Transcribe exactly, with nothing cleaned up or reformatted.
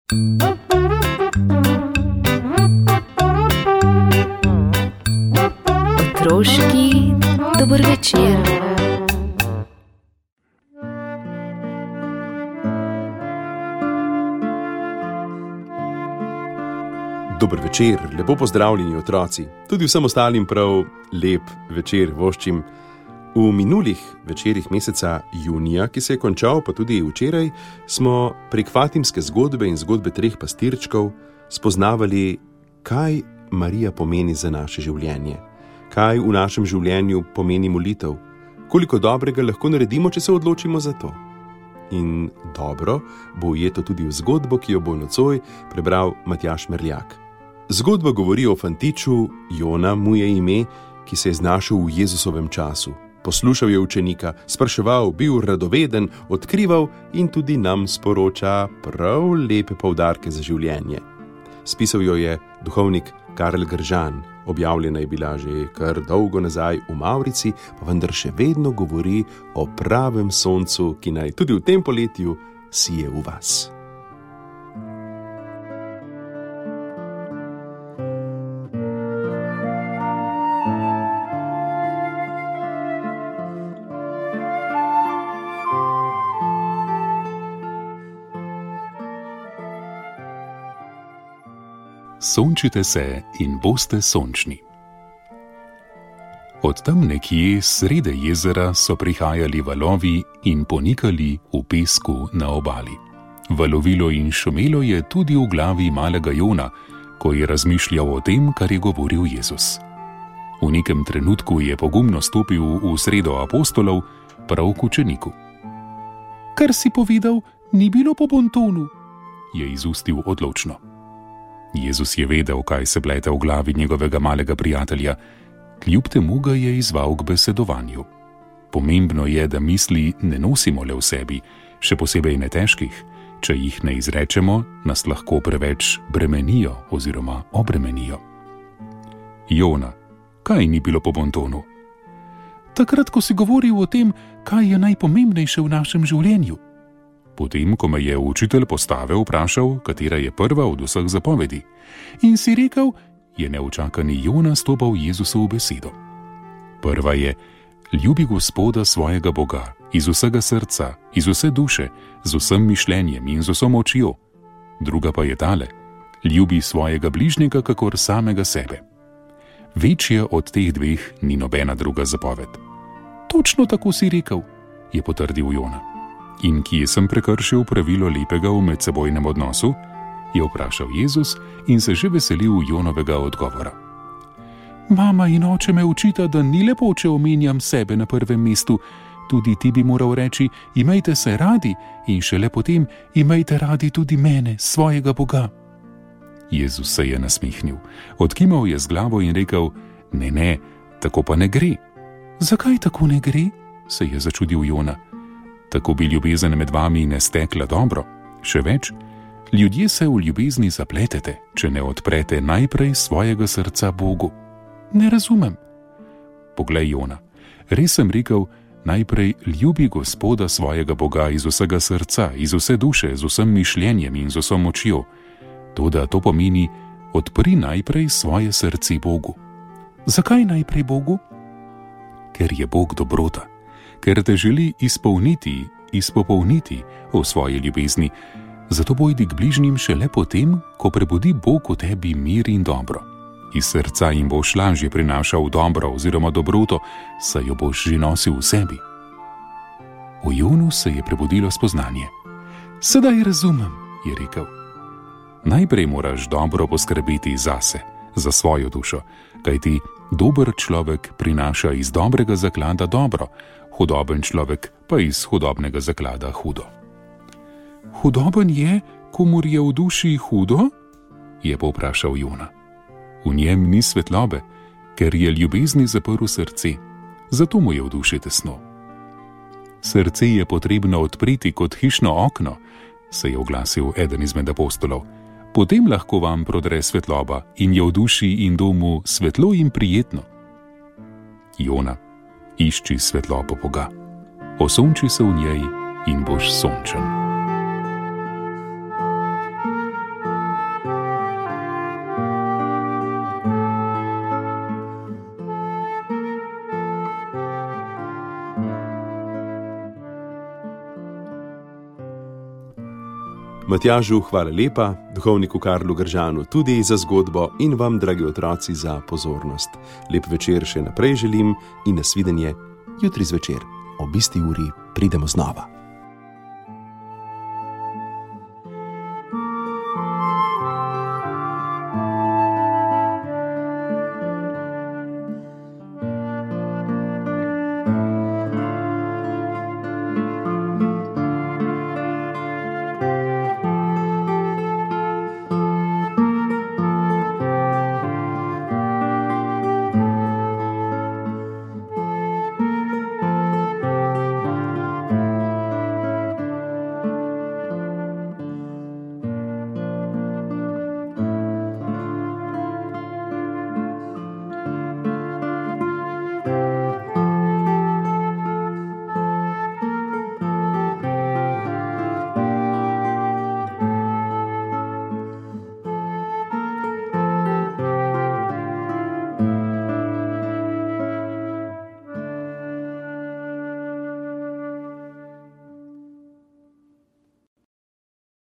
Otroški dober večer. Dober večer, lepo pozdravljeni otroci, tudi vsem ostalim prav lep večer voščim. V minulih večerih meseca junija, ki se je končal, pa tudi včeraj, smo prek fatimske zgodbe in zgodbe treh pastirčkov spoznavali, kaj Marija pomeni za naše življenje, kaj v našem življenju pomeni molitev, koliko dobrega lahko naredimo, če se odločimo za to. In dobro bo ujeto tudi v zgodbo, ki jo bo nocoj prebral Matjaž Merljak. Zgodba govori o fantiču, Jona mu je ime, ki se je znašel v Jezusovem času. Poslušal je učenika, spraševal, bil radoveden, odkrival in tudi nam sporoča prav lepe poudarke za življenje. Spisal jo je duhovnik Karel Gržan, objavljena je bila že kar dolgo nazaj v Mavrici, pa vendar še vedno govori o pravem soncu, ki naj tudi v tem poletju sije v vas. Sončite se in boste sončni. Od tam nekje srede jezera so prihajali valovi in ponikali v pesku na obali. Valovilo in šumelo je tudi v glavi malega Jona, ko je razmišljal o tem, kar je govoril Jezus. V nekem trenutku je pogumno stopil v sredo apostolov, prav k učeniku. Kar si povedal, ni bilo po bontonu, je izustil odločno. Jezus je vedel, kaj se plete v glavi njegovega malega prijatelja, kljub temu ga je izzval k besedovanju. Pomembno je, da misli ne nosimo le v sebi, še posebej ne težkih. Če jih ne izrečemo, nas lahko preveč bremenijo oziroma obremenijo. Jona, kaj ni bilo po bontonu? Takrat, ko si govoril o tem, kaj je najpomembnejše v našem življenju. Potem, ko me je učitelj postave vprašal, katera je prva od vseh zapovedi. In si rekel, je neučakani Jona stopal Jezusu v besedo. Prva je, ljubi Gospoda svojega Boga, iz vsega srca, iz vse duše, z vsem mišljenjem in z vso močjo. Druga pa je tale, ljubi svojega bližnjega kakor samega sebe. Večje od teh dveh ni nobena druga zapoved. Točno tako si rekel, je potrdil Jona. In kje sem prekršil pravilo lepega v medsebojnem odnosu? Je vprašal Jezus in se že veselil Jonovega odgovora. Mama in oče me učita, da ni lepo, če omenjam sebe na prvem mestu. Tudi ti bi moral reči, imejte se radi in šele potem imejte radi tudi mene, svojega Boga. Jezus se je nasmihnil, odkimal je z glavo in rekel, ne, ne, tako pa ne gre. Zakaj tako ne gre? Se je začudil Jona. Tako bi ljubezen med vami ne stekla dobro. Še več, ljudje se v ljubezni zapletete, če ne odprete najprej svojega srca Bogu. Ne razumem. Poglej, Jona, res sem rekel, najprej ljubi Gospoda svojega Boga iz vsega srca, iz vse duše, z vsem mišljenjem in z vso močjo. Toda to pomeni, odpri najprej svoje srce Bogu. Zakaj najprej Bogu? Ker je Bog dobrota. Ker te želi izpolniti, izpopolniti v svoji ljubezni, zato pojdi k bližnjim šele potem, ko prebudi Bog v tebi mir in dobro. Iz srca jim boš lažje prinašal dobro oziroma dobroto, saj jo boš že nosil v sebi. V Jonu se je prebudilo spoznanje. Sedaj razumem, je rekel. Najprej moraš dobro poskrbeti zase, za svojo dušo, kajti dober človek prinaša iz dobrega zaklada dobro, hudoben človek pa iz hudobnega zaklada hudo. Hudoben je, komur je v duši hudo? Je povprašal Jona. V njem ni svetlobe, ker je ljubezni zaprl srce, zato mu je v duši tesno. Srce je potrebno odpreti kot hišno okno, se je oglasil eden izmed apostolov. Potem lahko vam prodre svetloba in je v duši in domu svetlo in prijetno. Jona, išči svetlobo Boga, osonči se v njej in boš sončen. Matjažu hvala lepa, duhovniku Karlu Gržanu tudi za zgodbo in vam, dragi otroci, za pozornost. Lep večer še naprej želim in nasvidenje jutri zvečer. Ob isti uri pridemo znova.